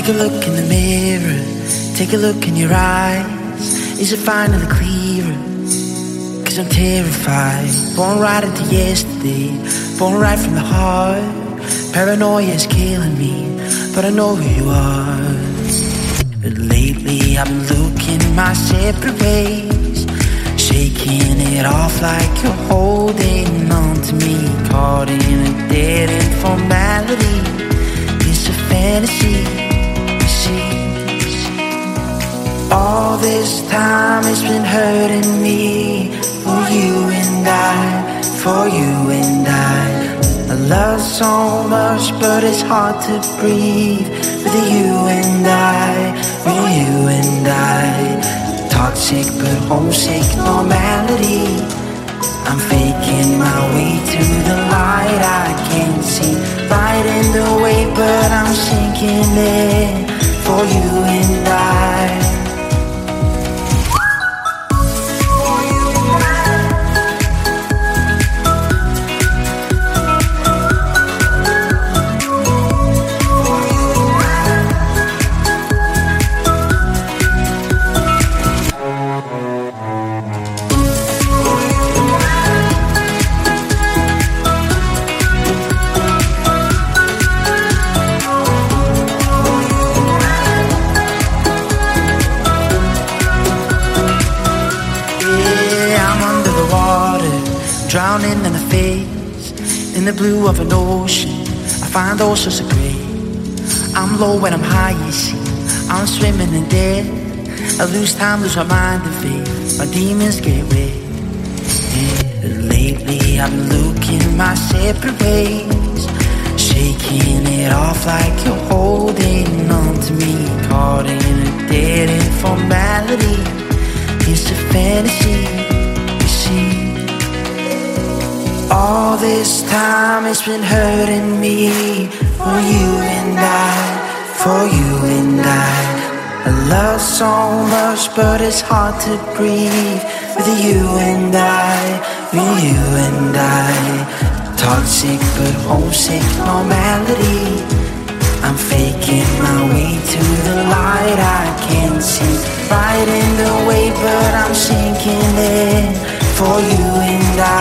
Take a look in the mirror, take a look in your eyes. Is it finally clearer? Cause I'm terrified. Born right into yesterday, born right from the heart. Paranoia is killing me, but I know who you are. But lately I've been looking my separate ways, shaking it off like you're holding on to me. Caught in a dead-end formality. It's a fantasy, you see. All this time it's been hurting me. For you and I, for you and I love so much, but it's hard to breathe. With you and I, with you and I. Toxic but homesick normality. I'm faking my way to the light I can't see. Fighting the way, but I'm sinking in. For you and I. Drowning in the face, in the blue of an ocean. I find all sorts of gray. I'm low when I'm high, you see. I'm swimming in dead. I lose time, lose my mind and faith. My demons get away. Yeah. Lately I've been looking my separate ways, shaking it off like you're holding on to me. Caught in a dead-end formality. It's a fantasy, you see. All this time it's been hurting me. For you and I, for you and I love so much, but it's hard to breathe. With you and I, with you and I. Toxic but homesick normality. I'm faking my way to the light I can't see. Fighting the way, but I'm sinking in. For you and